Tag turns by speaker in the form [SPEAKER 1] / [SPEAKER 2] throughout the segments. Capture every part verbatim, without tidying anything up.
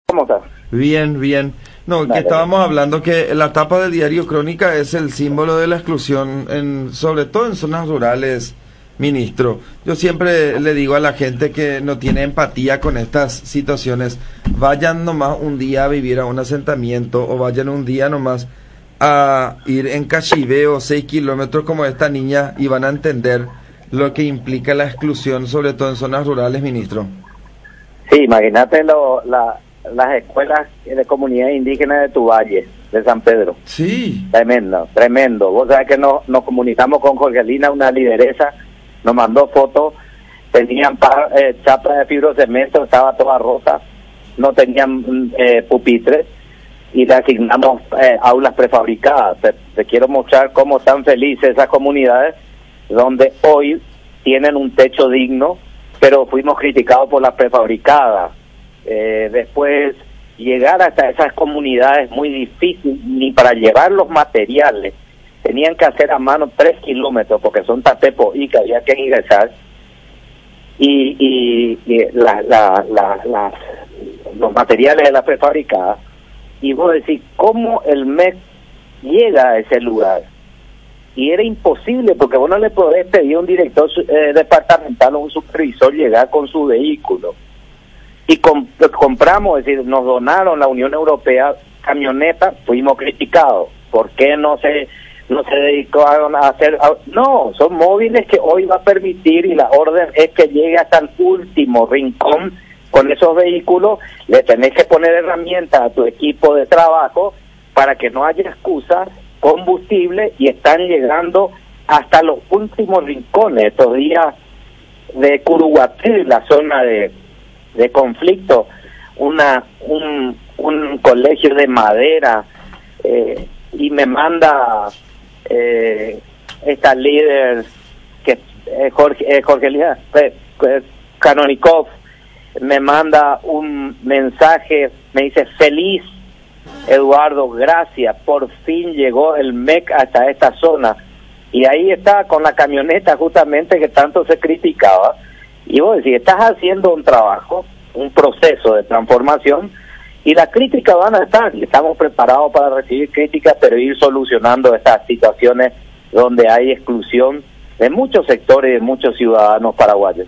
[SPEAKER 1] ¿Cómo estás?
[SPEAKER 2] Bien, bien. No, que
[SPEAKER 1] Dale.
[SPEAKER 2] estábamos hablando que la tapa del diario Crónica es el símbolo de la exclusión, en, sobre todo en zonas rurales, ministro. Yo siempre le digo a la gente que no tiene empatía con estas situaciones, vayan nomás un día a vivir a un asentamiento o vayan un día nomás a ir en Cachiveo, seis kilómetros como esta niña, y van a entender lo que implica la exclusión, sobre todo en zonas rurales, ministro.
[SPEAKER 1] Sí, imagínate lo, la, las escuelas de comunidades indígenas de tu valle, de San Pedro.
[SPEAKER 2] Sí.
[SPEAKER 1] Tremendo, tremendo. Vos sabés que nos, nos comunicamos con Jorgelina, una lideresa, nos mandó fotos, tenían pa, eh, chapas de fibrocemento, estaba toda rota, no tenían eh, pupitres, y le asignamos eh, aulas prefabricadas. Te, te quiero mostrar cómo están felices esas comunidades, donde hoy tienen un techo digno, pero fuimos criticados por las prefabricadas. Eh, después, llegar hasta esas comunidades muy difícil, ni para llevar los materiales, tenían que hacer a mano tres kilómetros, porque son tapepo y que había que ingresar, y, y, y la, la, la, la, los materiales de la prefabricada, y vos decís, ¿cómo el M E C llega a ese lugar? Y era imposible, porque vos no le podés pedir a un director eh, departamental o un supervisor llegar con su vehículo. Y com compramos, es decir, nos donaron la Unión Europea camionetas, fuimos criticados. ¿Por qué no se no se dedicó a hacer? A, no, son móviles que hoy va a permitir, y la orden es que llegue hasta el último rincón con esos vehículos. Le tenés que poner herramientas a tu equipo de trabajo para que no haya excusas, combustible, y están llegando hasta los últimos rincones. Estos días de Curuguatí, la zona de, de conflicto, una un, un colegio de madera, eh, y me manda eh, esta líder, que eh, Jorge, eh, Jorge Elías, eh, eh, Canonikov, me manda un mensaje, me dice: feliz Eduardo, gracias, por fin llegó el M E C hasta esta zona. Y ahí está con la camioneta justamente que tanto se criticaba. Y vos decís, estás haciendo un trabajo, un proceso de transformación, y las críticas van a estar, y estamos preparados para recibir críticas, pero ir solucionando estas situaciones donde hay exclusión de muchos sectores y de muchos ciudadanos paraguayos.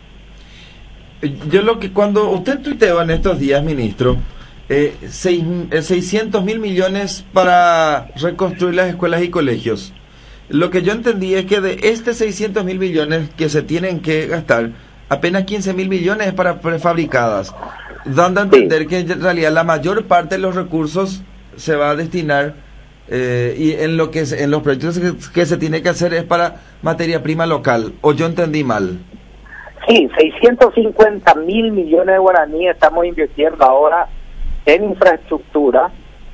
[SPEAKER 2] Yo lo que cuando usted tuiteó en estos días, ministro, eh, seis, eh, seiscientos mil millones para reconstruir las escuelas y colegios. Lo que yo entendí es que de este seiscientos mil millones que se tienen que gastar, apenas quince mil millones es para prefabricadas, dando a entender sí. que en realidad la mayor parte de los recursos se va a destinar eh, y en lo que en los proyectos que, que se tiene que hacer es para materia prima local. ¿O yo entendí mal?
[SPEAKER 1] Sí, seiscientos cincuenta mil millones de guaraníes estamos invirtiendo ahora en infraestructura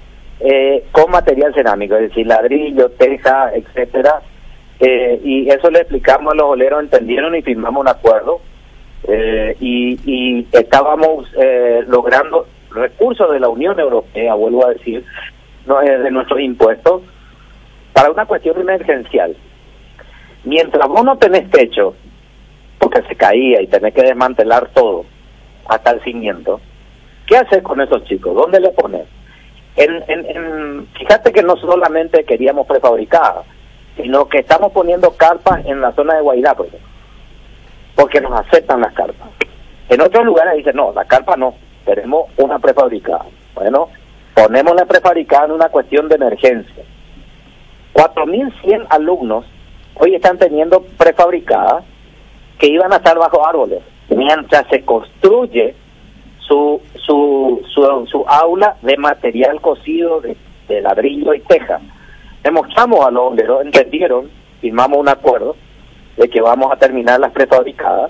[SPEAKER 1] eh, con material cerámico, es decir, ladrillo, teja, etcétera, eh, y eso le explicamos a los oleros, entendieron y firmamos un acuerdo, eh, y, y estábamos eh, logrando recursos de la Unión Europea, vuelvo a decir, no, eh, de nuestros impuestos, para una cuestión emergencial. Mientras vos no tenés techo, porque se caía y tenés que desmantelar todo hasta el cimiento, ¿qué haces con esos chicos? ¿Dónde le pones? En, en, en, fíjate que no solamente queríamos prefabricadas, sino que estamos poniendo carpas en la zona de Guairá, por ejemplo, porque nos aceptan las carpas. En otros lugares dicen, no, la carpa no, tenemos una prefabricada. Bueno, ponemos la prefabricada en una cuestión de emergencia. cuatro mil cien alumnos hoy están teniendo prefabricadas que iban a estar bajo árboles, mientras se construye su su su, su aula de material cocido de, de ladrillo y teja. Demostramos a los obreros, entendieron, firmamos un acuerdo de que vamos a terminar las prefabricadas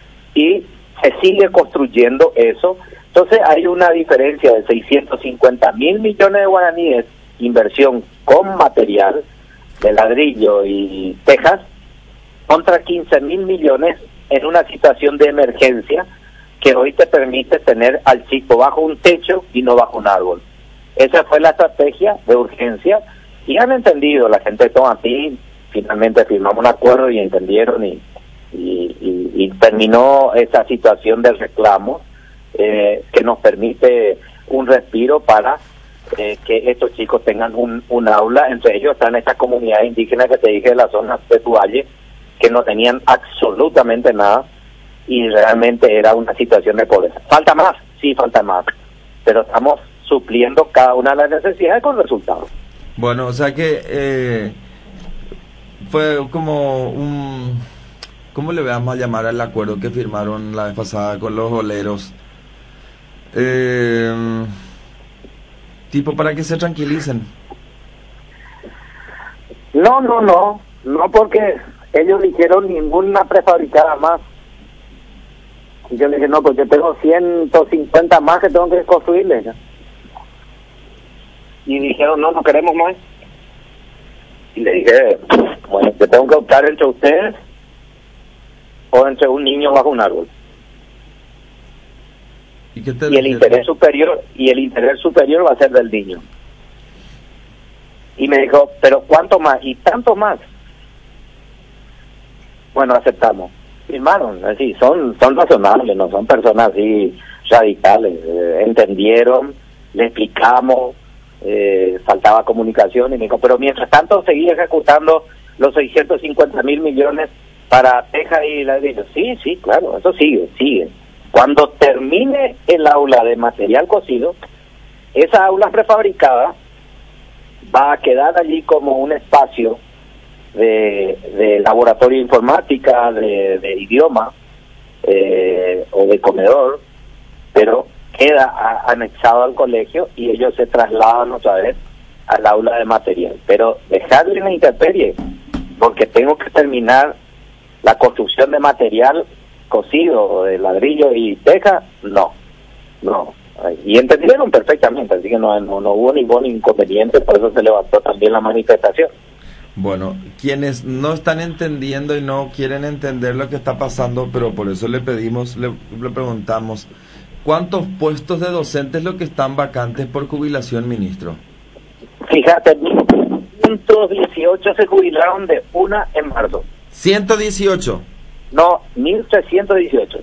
[SPEAKER 1] y se sigue construyendo eso. Entonces hay una diferencia de seiscientos cincuenta mil millones de guaraníes, inversión con material de ladrillo y tejas, contra quince mil millones en una situación de emergencia que hoy te permite tener al chico bajo un techo y no bajo un árbol. Esa fue la estrategia de urgencia y han entendido la gente de Tomatí. Finalmente firmamos un acuerdo y entendieron y, y, y, y terminó esa situación del reclamo eh, que nos permite un respiro para eh, que estos chicos tengan un, un aula. Entre ellos están estas comunidades indígenas que te dije de la zona de tu valle, que no tenían absolutamente nada y realmente era una situación de pobreza. ¿Falta más? Sí, falta más, pero estamos supliendo cada una de las necesidades con resultados.
[SPEAKER 2] Bueno, o sea que eh, fue como un... ¿Cómo le vamos a llamar al acuerdo que firmaron la vez pasada con los oleros? Eh, tipo para que se tranquilicen.
[SPEAKER 1] No, no, no, no porque ellos dijeron ninguna prefabricada más. Y yo le dije, no, pues yo tengo ciento cincuenta más que tengo que construirles. Y dijeron, no, no queremos más. Y le dije, bueno, yo tengo que optar entre ustedes o entre un niño bajo un árbol.
[SPEAKER 2] ¿Y, qué te
[SPEAKER 1] y el interés superior y el interés superior va a ser del niño. Y me dijo, pero ¿cuánto más? Y tanto más. Bueno, aceptamos. Firmaron, así, son son razonables, no son personas así radicales. Eh, entendieron, le explicamos, eh, faltaba comunicación y me dijo, pero mientras tanto seguí ejecutando los seiscientos cincuenta mil millones para teja y ladrillo. Sí, sí, claro, eso sigue, sigue. Cuando termine el aula de material cocido, esa aula prefabricada va a quedar allí como un espacio de, de laboratorio de informática, de, de idioma eh, o de comedor, pero queda a, anexado al colegio y ellos se trasladan otra vez al aula de material. Pero dejarle en la intemperie, porque tengo que terminar la construcción de material cocido, de ladrillo y teja, no, no. Y entendieron perfectamente, así que no, no, no hubo ningún inconveniente, por eso se levantó también la manifestación.
[SPEAKER 2] Bueno, quienes no están entendiendo y no quieren entender lo que está pasando, pero por eso le pedimos, le, le preguntamos, ¿cuántos puestos de docentes lo que están vacantes por jubilación, ministro?
[SPEAKER 1] Fíjate, ciento dieciocho se jubilaron de una en marzo.
[SPEAKER 2] ciento dieciocho.
[SPEAKER 1] No, mil trescientos dieciocho.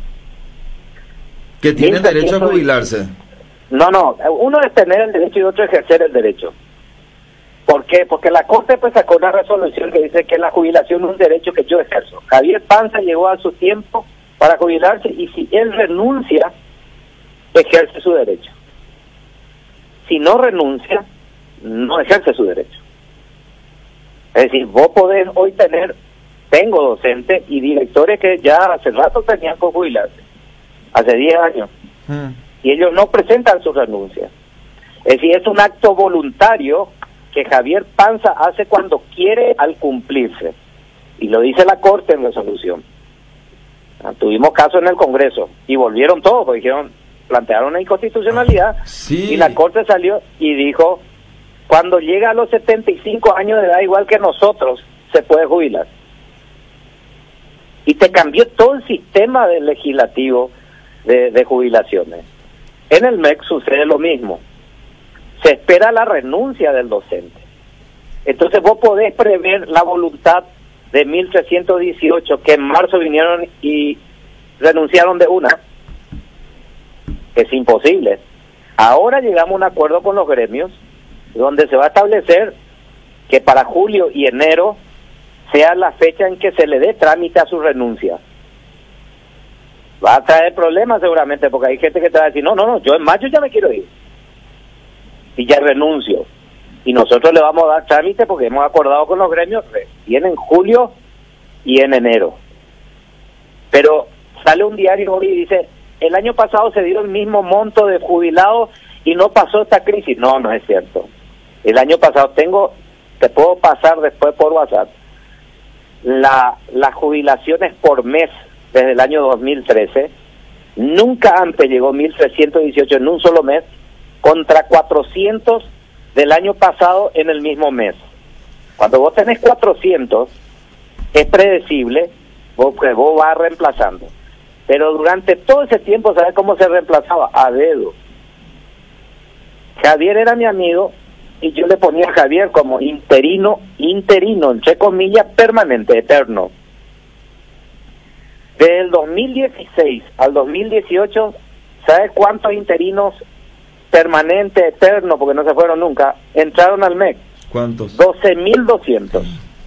[SPEAKER 2] Que tienen derecho a jubilarse.
[SPEAKER 1] No, no, uno es tener el derecho y otro ejercer el derecho. ¿Por qué? Porque la Corte pues sacó una resolución que dice que la jubilación es un derecho que yo ejerzo. Javier Panza llegó a su tiempo para jubilarse y si él renuncia, ejerce su derecho. Si no renuncia, no ejerce su derecho. Es decir, vos podés hoy tener, tengo docentes y directores que ya hace rato tenían que jubilarse, hace diez años, hmm. y ellos no presentan su renuncia. Es decir, es un acto voluntario que Javier Panza hace cuando quiere al cumplirse, y lo dice la Corte en resolución. Tuvimos caso en el Congreso, y volvieron todos, porque dijeron, plantearon una inconstitucionalidad,
[SPEAKER 2] sí.
[SPEAKER 1] Y la Corte salió y dijo, cuando llega a los setenta y cinco años de edad, igual que nosotros, se puede jubilar. Y te cambió todo el sistema del legislativo de, de jubilaciones. En el M E C sucede lo mismo. Se espera la renuncia del docente. Entonces vos podés prever la voluntad de mil trescientos dieciocho que en marzo vinieron y renunciaron de una. Es imposible. Ahora llegamos a un acuerdo con los gremios donde se va a establecer que para julio y enero sea la fecha en que se le dé trámite a su renuncia. Va a traer problemas seguramente, porque hay gente que te va a decir, no, no, no, yo en mayo ya me quiero ir. Y ya renuncio. Y nosotros le vamos a dar trámite porque hemos acordado con los gremios, viene en julio y en enero. Pero sale un diario hoy y dice, el año pasado se dio el mismo monto de jubilados y no pasó esta crisis. No, no es cierto. El año pasado tengo, te puedo pasar después por WhatsApp, la las jubilaciones por mes desde el año dos mil trece, nunca antes llegó mil trescientos dieciocho en un solo mes, contra cuatrocientos del año pasado en el mismo mes. Cuando vos tenés cuatrocientos, es predecible, vos, pues vos vas reemplazando. Pero durante todo ese tiempo, ¿sabes cómo se reemplazaba? A dedo. Javier era mi amigo y yo le ponía a Javier como interino, interino, entre comillas, permanente, eterno. Desde el dos mil dieciséis al dos mil dieciocho, ¿sabes cuántos interinos permanente, eterno, porque no se fueron nunca, entraron al M E C.
[SPEAKER 2] ¿Cuántos?
[SPEAKER 1] doce mil doscientos.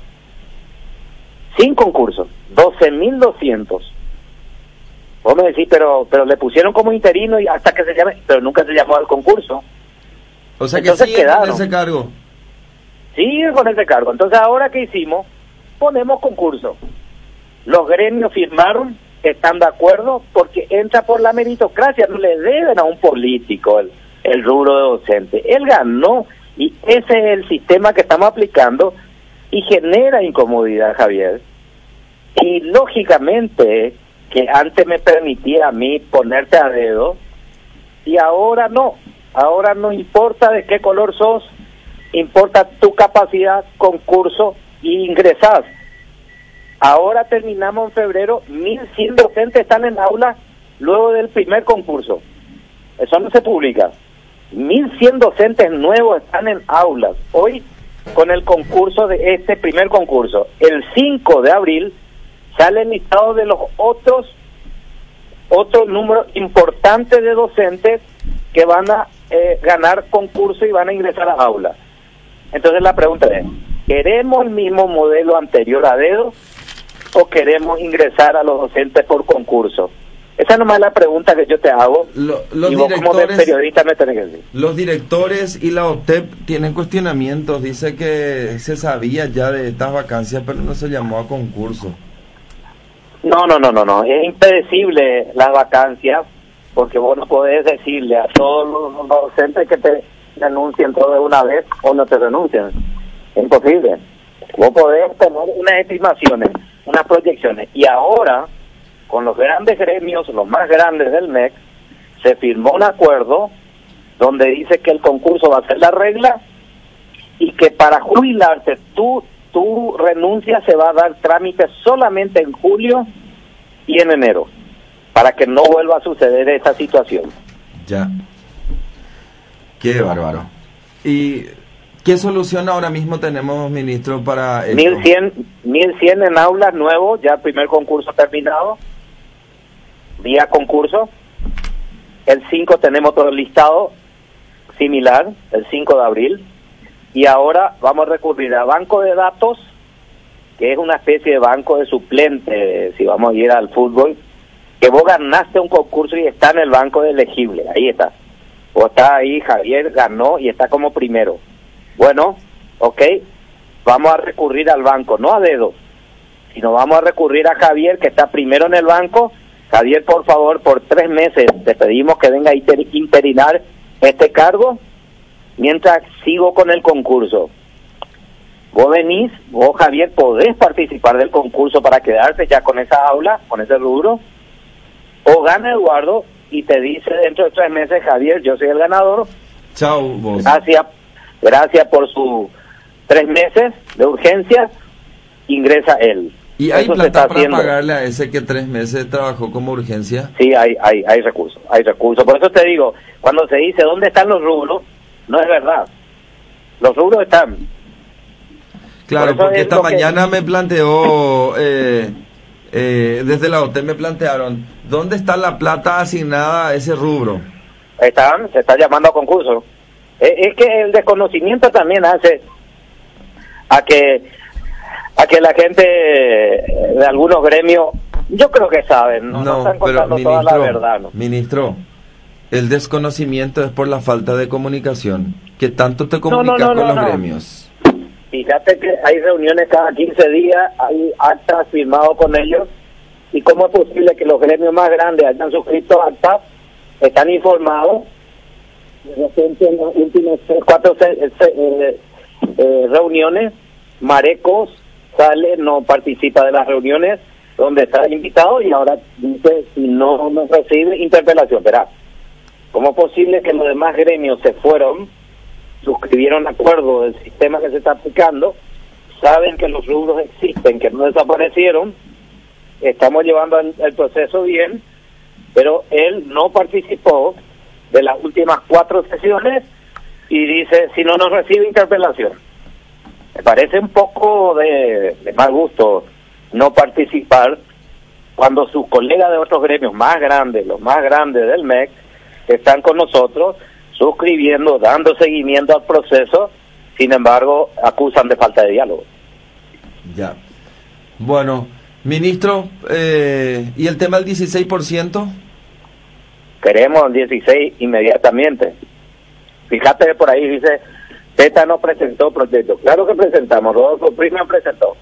[SPEAKER 1] Sin concurso. doce mil doscientos. Vos me decís, pero pero le pusieron como interino y hasta que se llame, pero nunca se llamó al concurso.
[SPEAKER 2] O sea que
[SPEAKER 1] Entonces
[SPEAKER 2] siguen
[SPEAKER 1] quedaron.
[SPEAKER 2] en ese cargo.
[SPEAKER 1] Siguen con ese cargo. Entonces, ahora que hicimos, ponemos concurso. Los gremios firmaron, están de acuerdo, porque entra por la meritocracia. No le deben a un político el, el rubro de docente. Él ganó, y ese es el sistema que estamos aplicando, y genera incomodidad, Javier. Y lógicamente, que antes me permitía a mí ponerte a dedo, y ahora no. Ahora no importa de qué color sos, importa tu capacidad, concurso, y ingresás. Ahora terminamos en febrero, mil cien docentes están en aula luego del primer concurso. Eso no se publica. mil cien docentes nuevos están en aulas hoy con el concurso de este primer concurso. El cinco de abril sale el listado de los otros otro número importante de docentes que van a eh, ganar concurso y van a ingresar a aulas. Entonces la pregunta es, ¿queremos el mismo modelo anterior a dedo o queremos ingresar a los docentes por concurso? Esa nomás es la pregunta que yo te hago.
[SPEAKER 2] Lo, los
[SPEAKER 1] y vos como periodista me tenés que decir.
[SPEAKER 2] Los directores y la O T E P tienen cuestionamientos. Dice que se sabía ya de estas vacancias, pero no se llamó a concurso.
[SPEAKER 1] No, no, no, no, no. Es impredecible las vacancias, porque vos no podés decirle a todos los docentes que te renuncien todo de una vez o no te renuncien. Es imposible. Vos podés tener unas estimaciones, unas proyecciones. Y ahora, con los grandes gremios, los más grandes del M E C, se firmó un acuerdo donde dice que el concurso va a ser la regla y que para jubilarse tu, tu renuncia se va a dar trámite solamente en julio y en enero, para que no vuelva a suceder esta situación.
[SPEAKER 2] Ya. Qué bárbaro. ¿Y qué solución ahora mismo tenemos, ministro, para esto?
[SPEAKER 1] mil cien, mil cien en aulas nuevos, ya el primer concurso terminado, día concurso. El cinco tenemos todo el listado similar, el cinco de abril, y ahora vamos a recurrir a banco de datos, que es una especie de banco de suplente, si vamos a ir al fútbol, que vos ganaste un concurso y está en el banco de elegible, ahí está. O está ahí, Javier ganó y está como primero. Bueno, ok, vamos a recurrir al banco, no a dedo, sino vamos a recurrir a Javier, que está primero en el banco. Javier, por favor, por tres meses te pedimos que venga a inter- interinar este cargo mientras sigo con el concurso. Vos venís, vos, Javier, podés participar del concurso para quedarte ya con esa aula, con ese rubro, o gana Eduardo y te dice dentro de tres meses, Javier, yo soy el ganador.
[SPEAKER 2] Chao, vos.
[SPEAKER 1] Gracias, gracias por sus tres meses de urgencia, ingresa él.
[SPEAKER 2] ¿Y hay
[SPEAKER 1] Eso se
[SPEAKER 2] plata
[SPEAKER 1] está
[SPEAKER 2] para
[SPEAKER 1] haciendo.
[SPEAKER 2] pagarle a ese que tres meses trabajó como urgencia?
[SPEAKER 1] Sí, hay, hay, hay recursos, hay recursos. Por eso te digo, cuando se dice dónde están los rubros, no es verdad. Los rubros están.
[SPEAKER 2] Claro,
[SPEAKER 1] Por eso
[SPEAKER 2] porque
[SPEAKER 1] es
[SPEAKER 2] esta
[SPEAKER 1] lo que-
[SPEAKER 2] mañana me planteó, eh, eh, desde la O T E me plantearon, ¿dónde está la plata asignada a ese rubro?
[SPEAKER 1] Están, se está llamando a concurso. Es, es que el desconocimiento también hace a que a que la gente de algunos gremios, yo creo que saben, no, no están
[SPEAKER 2] pero
[SPEAKER 1] contando toda la
[SPEAKER 2] ministro,
[SPEAKER 1] verdad, ¿no?
[SPEAKER 2] ministro, el desconocimiento es por la falta de comunicación. ¿Qué tanto te
[SPEAKER 1] No, no,
[SPEAKER 2] comunicas
[SPEAKER 1] no,
[SPEAKER 2] con
[SPEAKER 1] no,
[SPEAKER 2] los
[SPEAKER 1] no.
[SPEAKER 2] gremios?
[SPEAKER 1] Fíjate que hay reuniones cada quince días, hay actas firmados con ellos, y cómo es posible que los gremios más grandes hayan suscrito actas, están informados, de repente en las últimas tres, cuatro se- se- eh, eh, reuniones, Marecos sale, no participa de las reuniones donde está invitado y ahora dice, si no nos recibe, interpelación. Verá, ¿cómo es posible que los demás gremios se fueron, suscribieron acuerdo del sistema que se está aplicando, saben que los rubros existen, que no desaparecieron, estamos llevando el, el proceso bien, pero él no participó de las últimas cuatro sesiones y dice, si no nos recibe, interpelación? Me parece un poco de, de mal gusto no participar cuando sus colegas de otros gremios más grandes, los más grandes del M E C, están con nosotros, suscribiendo, dando seguimiento al proceso, sin embargo, acusan de falta de diálogo.
[SPEAKER 2] Ya. Bueno, ministro, eh, ¿y el tema del dieciséis por ciento?
[SPEAKER 1] Queremos el dieciséis inmediatamente. Fíjate por ahí, dice, PETA no presentó proyecto. Claro que presentamos, Rodolfo Friedman presentó.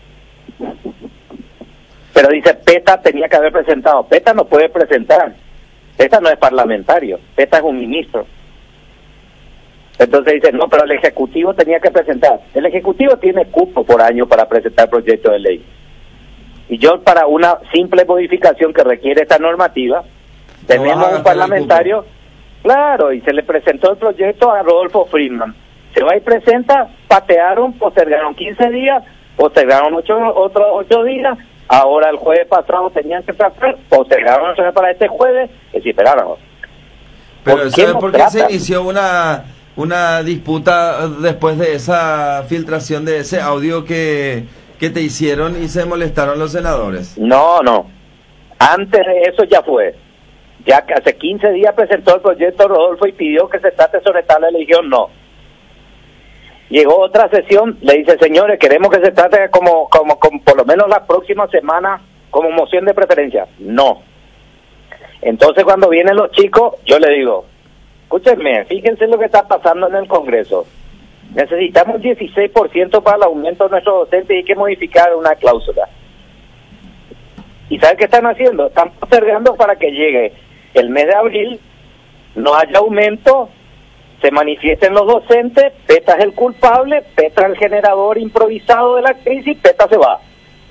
[SPEAKER 1] Pero dice, PETA tenía que haber presentado. PETA no puede presentar. PETA no es parlamentario. PETA es un ministro. Entonces dice, no, pero el Ejecutivo tenía que presentar. El Ejecutivo tiene cupo por año para presentar proyectos de ley. Y yo, para una simple modificación que requiere esta normativa, no tenemos un parlamentario, claro, y se le presentó el proyecto a Rodolfo Friedman. Se va y presenta, patearon, postergaron quince días, postergaron ocho, otros ocho días, ahora el jueves pasado tenían que tratar, postergaron para este jueves, y si esperaron.
[SPEAKER 2] Pero ¿sabes por qué se inició una una disputa después de esa filtración de ese audio que, que te hicieron y se molestaron los senadores?
[SPEAKER 1] No, no. Antes de eso ya fue. Ya que hace quince días presentó el proyecto Rodolfo y pidió que se trate sobre tal religión, no. Llegó otra sesión, le dice, señores, queremos que se trate como, como, como por lo menos la próxima semana como moción de preferencia. No. Entonces cuando vienen los chicos, yo le digo, escúchenme, fíjense lo que está pasando en el Congreso. Necesitamos dieciséis por ciento para el aumento de nuestros docentes y hay que modificar una cláusula. ¿Y saben qué están haciendo? Están postergando para que llegue el mes de abril, no haya aumento, se manifiesten los docentes, PETA es el culpable, PETA es el generador improvisado de la crisis, PETA se va.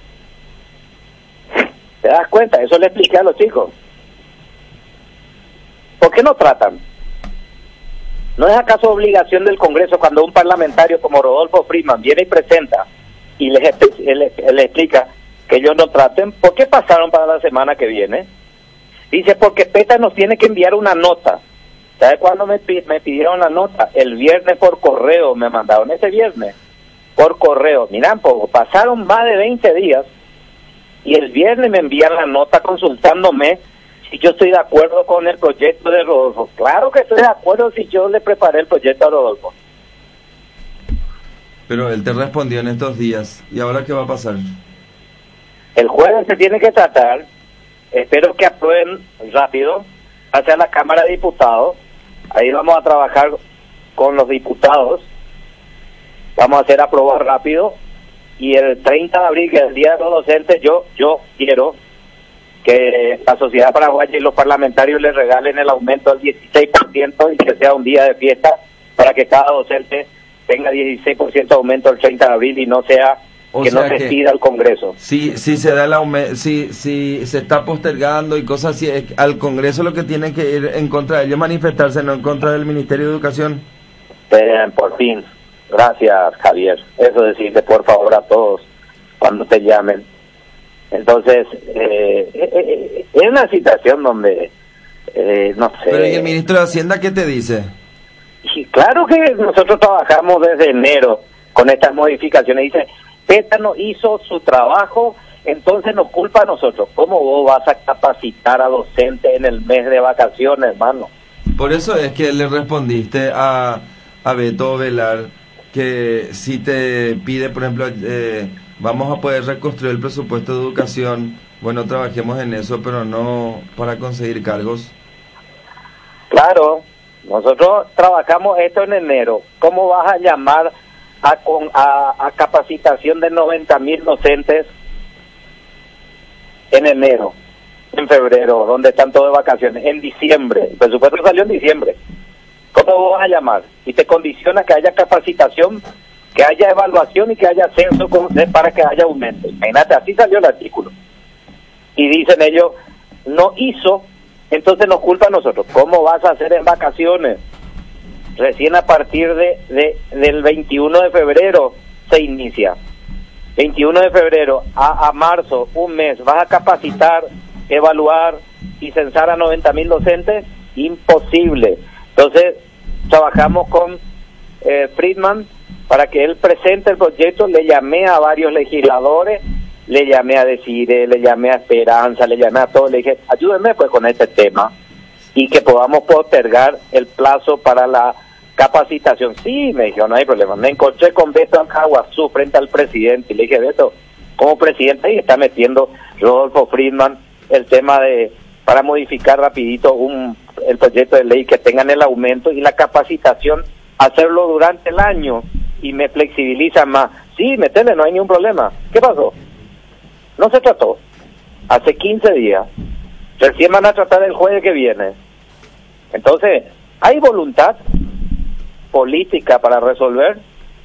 [SPEAKER 1] ¿Te das cuenta? Eso le expliqué a los chicos. ¿Por qué no tratan? ¿No es acaso obligación del Congreso cuando un parlamentario como Rodolfo Friedman viene y presenta y les, les, les explica que ellos no traten? ¿Por qué pasaron para la semana que viene? Dice, porque PETA nos tiene que enviar una nota. ¿Sabe cuándo me, me pidieron la nota? El viernes por correo me mandaron, ese viernes, por correo. Miran, pues, pasaron más de veinte días y el viernes me envían la nota consultándome si yo estoy de acuerdo con el proyecto de Rodolfo. Claro que estoy de acuerdo si yo le preparé el proyecto a Rodolfo.
[SPEAKER 2] Pero él te respondió en estos días. ¿Y ahora qué va a pasar?
[SPEAKER 1] El jueves se tiene que tratar, espero que aprueben rápido, hacia la Cámara de Diputados. Ahí vamos a trabajar con los diputados, vamos a hacer aprobar rápido, y el treinta de abril, que es el Día de los Docentes, yo yo quiero que la sociedad paraguaya y los parlamentarios les regalen el aumento del dieciséis por ciento y que sea un día de fiesta para que cada docente tenga dieciséis por ciento de aumento el treinta de abril y no sea
[SPEAKER 2] O
[SPEAKER 1] que
[SPEAKER 2] sea
[SPEAKER 1] no se
[SPEAKER 2] que
[SPEAKER 1] pida al Congreso.
[SPEAKER 2] Si, si se da el aumento, si, si se está postergando y cosas así, es- al Congreso lo que tiene que ir en contra de ellos, manifestarse, no en contra del Ministerio de Educación.
[SPEAKER 1] Eh, por fin, gracias Javier. Eso decirte por favor a todos cuando te llamen. Entonces, eh, eh, eh, es una situación donde, eh, no sé.
[SPEAKER 2] Pero ¿y el ministro de Hacienda qué te dice?
[SPEAKER 1] Y claro que nosotros trabajamos desde enero con estas modificaciones. Dice, PETA no hizo su trabajo, entonces nos culpa a nosotros. ¿Cómo vos vas a capacitar a docentes en el mes de vacaciones, hermano?
[SPEAKER 2] Por eso es que le respondiste a, a Beto Velar que si te pide, por ejemplo, eh, vamos a poder reconstruir el presupuesto de educación, bueno, trabajemos en eso, pero no para conseguir cargos.
[SPEAKER 1] Claro, nosotros trabajamos esto en enero. ¿Cómo vas a llamar a, con, a, a capacitación de noventa mil docentes en enero, en febrero, donde están todos de vacaciones, en diciembre? El presupuesto salió en diciembre. ¿Cómo vas a llamar? Y te condiciona que haya capacitación, que haya evaluación y que haya censo con, para que haya aumento. Imagínate, así salió el artículo. Y dicen ellos, no hizo, entonces nos culpa a nosotros. ¿Cómo vas a hacer en vacaciones? Recién a partir de, de del veintiuno de febrero se inicia. veintiuno de febrero a, a marzo, un mes, ¿vas a capacitar, evaluar y censar a noventa mil docentes? Imposible. Entonces, trabajamos con eh, Friedman para que él presente el proyecto. Le llamé a varios legisladores, le llamé a Desire, le llamé a Esperanza, le llamé a todos, le dije, ayúdenme pues con este tema. y que podamos postergar el plazo para la capacitación. Sí, me dijo, no hay problema. Me encontré con Beto Alcahuazú frente al presidente y le dije, Beto, como presidente ahí está metiendo Rodolfo Friedman el tema de, para modificar rapidito un el proyecto de ley que tengan el aumento y la capacitación, hacerlo durante el año y me flexibiliza más. Sí, metele, no hay ningún problema. ¿Qué pasó? No se trató. Hace quince días. Recién van a tratar el jueves que viene. Entonces, ¿hay voluntad política para resolver?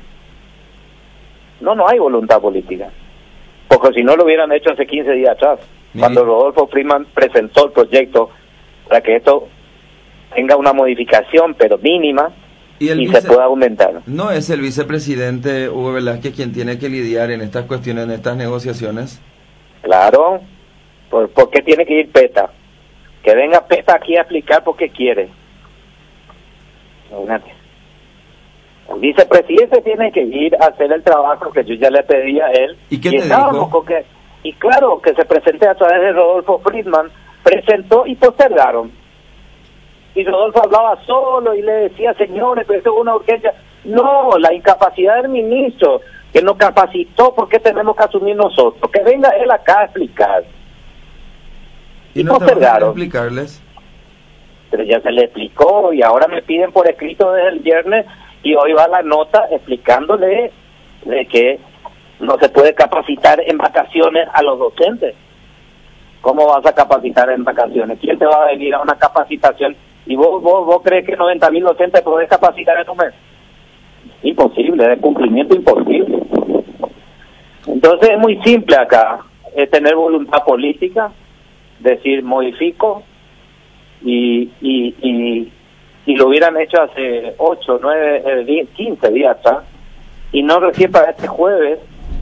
[SPEAKER 1] No, no hay voluntad política. Porque si no lo hubieran hecho hace quince días atrás, sí, cuando Rodolfo Friedman presentó el proyecto para que esto tenga una modificación, pero mínima, y, el y vice... se pueda aumentar.
[SPEAKER 2] ¿No es el vicepresidente Hugo Velázquez quien tiene que lidiar en estas cuestiones, en estas negociaciones?
[SPEAKER 1] Claro. ¿Por, por qué tiene que ir PETA? Que venga PETA aquí a explicar por qué quiere. Imagínate. El vicepresidente tiene que ir a hacer el trabajo que yo ya le pedí a él.
[SPEAKER 2] ¿Y qué
[SPEAKER 1] y
[SPEAKER 2] te dijo?
[SPEAKER 1] Que, y claro, que se presente a través de Rodolfo Friedman, presentó y postergaron. Y Rodolfo hablaba solo y le decía, señores, pero esto es una urgencia. No, la incapacidad del ministro, que nos capacitó, ¿por qué tenemos que asumir nosotros? Que venga él acá a explicar.
[SPEAKER 2] ¿Y, y no postergaron? Te explicarles?
[SPEAKER 1] Pero ya se le explicó y ahora me piden por escrito desde el viernes y hoy va la nota explicándole de que no se puede capacitar en vacaciones a los docentes. ¿Cómo vas a capacitar en vacaciones? ¿Quién te va a venir a una capacitación? ¿Y vos vos, vos crees que noventa mil docentes podés capacitar en un mes? Imposible, de cumplimiento imposible. Entonces es muy simple acá, es tener voluntad política, decir modifico, y y y, y lo hubieran hecho hace ocho, nueve, diez, quince días atrás, y no recién para este jueves,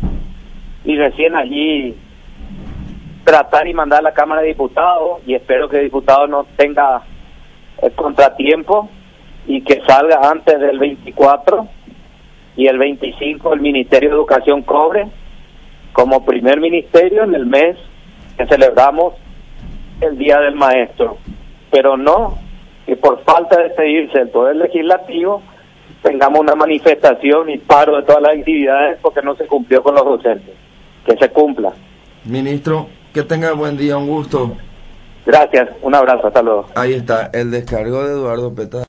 [SPEAKER 1] y recién allí tratar y mandar a la Cámara de Diputados, y espero que el diputado no tenga el contratiempo y que salga antes del veinticuatro y el veinticinco el Ministerio de Educación cobre como primer ministerio en el mes que celebramos el Día del Maestro, pero no que por falta de seguirse el Poder Legislativo tengamos una manifestación y paro de todas las actividades porque no se cumplió con los docentes. Que se cumpla.
[SPEAKER 2] Ministro, que tenga buen día, un gusto.
[SPEAKER 1] Gracias, un abrazo, hasta luego.
[SPEAKER 2] Ahí está, el descargo de Eduardo Peta.